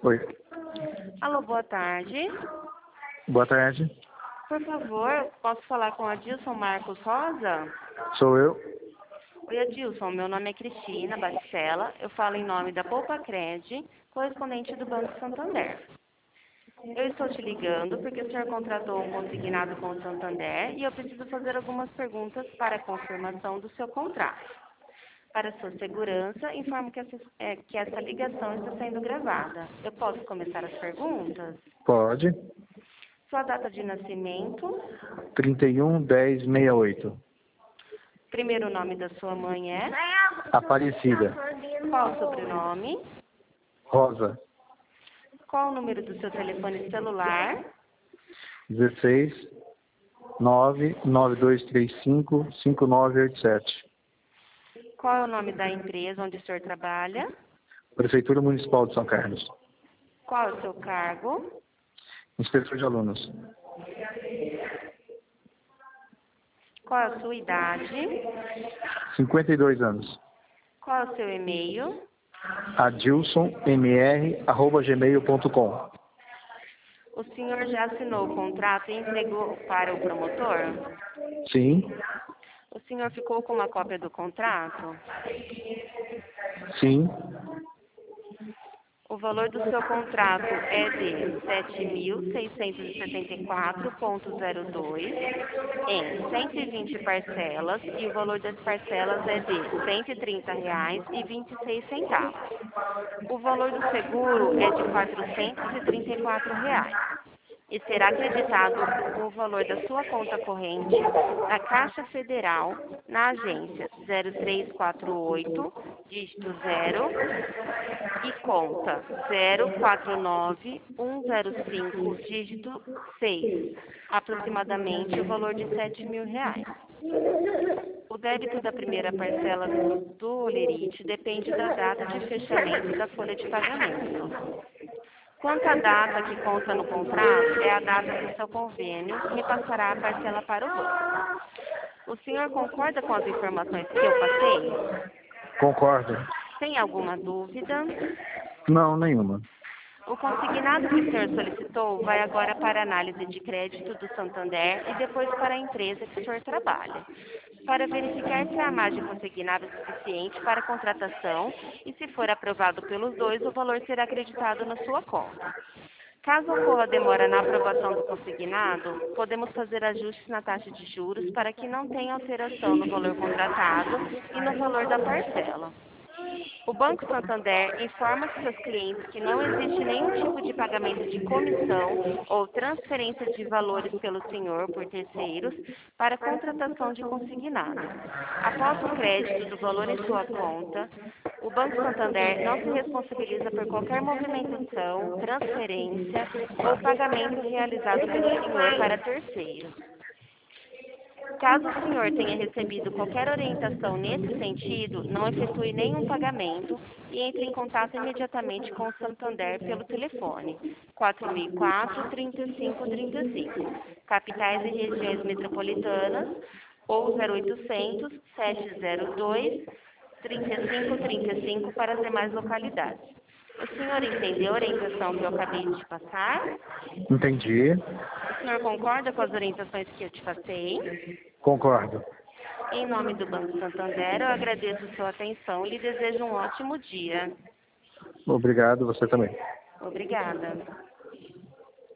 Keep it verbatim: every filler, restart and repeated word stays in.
Oi. Alô, boa tarde. Boa tarde. Por favor, posso falar com a Adilson Marcos Rosa? Sou eu. Oi, Adilson. Meu nome é Cristina Bacela. Eu falo em nome da Poupa Cred, correspondente do Banco Santander. Eu estou te ligando porque o senhor contratou um consignado com o Santander e eu preciso fazer algumas perguntas para a confirmação do seu contrato. Para sua segurança, informo que essa, é, que essa ligação está sendo gravada. Eu posso começar as perguntas? Pode. Sua data de nascimento, trinta e um, dez, sessenta e oito. primeiro nome da sua mãe é? Aparecida. Qual o sobrenome? Rosa. Qual o número do seu telefone celular? dezesseis, nove, nove dois três cinco, cinco nove oito sete. Qual é o nome da empresa onde o senhor trabalha? Prefeitura Municipal de São Carlos. Qual é o seu cargo? Inspetor de alunos. Qual é a sua idade? cinquenta e dois anos. Qual é o seu e-mail? adilsonmr arroba gmail ponto com. O senhor já assinou o contrato e entregou para o promotor? Sim. O senhor ficou com uma cópia do contrato? Sim. O valor do seu contrato é de sete mil seiscentos e setenta e quatro vírgula zero dois em cento e vinte parcelas e o valor das parcelas é de cento e trinta reais e vinte e seis centavos. O valor do seguro é de quatrocentos e trinta e quatro reais e será acreditado o valor da sua conta corrente na Caixa Federal, na agência zero três quatro oito, dígito zero, e conta zero quatro nove um zero cinco, dígito seis, aproximadamente o valor de sete mil reais. O débito da primeira parcela do holerite depende da data de fechamento da folha de pagamento. Quanto à data que consta no contrato, é a data do seu convênio, que passará a parcela para o banco. O senhor concorda com as informações que eu passei? Concordo. Tem alguma dúvida? Não, nenhuma. O consignado que o senhor solicitou vai agora para a análise de crédito do Santander e depois para a empresa que o senhor trabalha, para verificar se a margem consignada é suficiente para a contratação e, se for aprovado pelos dois, o valor será acreditado na sua conta. Caso ocorra demora na aprovação do consignado, podemos fazer ajustes na taxa de juros para que não tenha alteração no valor contratado e no valor da parcela. O Banco Santander informa seus clientes que não existe nenhum tipo de pagamento de comissão ou transferência de valores pelo senhor por terceiros para contratação de consignado. Após o crédito do valor em sua conta, o Banco Santander não se responsabiliza por qualquer movimentação, transferência ou pagamento realizado pelo senhor para terceiros. Caso o senhor tenha recebido qualquer orientação nesse sentido, não efetue nenhum pagamento e entre em contato imediatamente com o Santander pelo telefone quatro mil e quatro, trinta e cinco, trinta e cinco, capitais e regiões metropolitanas, ou zero oitocentos, sete zero dois, trinta e cinco, trinta e cinco para as demais localidades. O senhor entendeu a orientação que eu acabei de te passar? Entendi. O senhor concorda com as orientações que eu te passei? Concordo. Em nome do Banco Santander, eu agradeço a sua atenção e lhe desejo um ótimo dia. Obrigado, você também. Obrigada.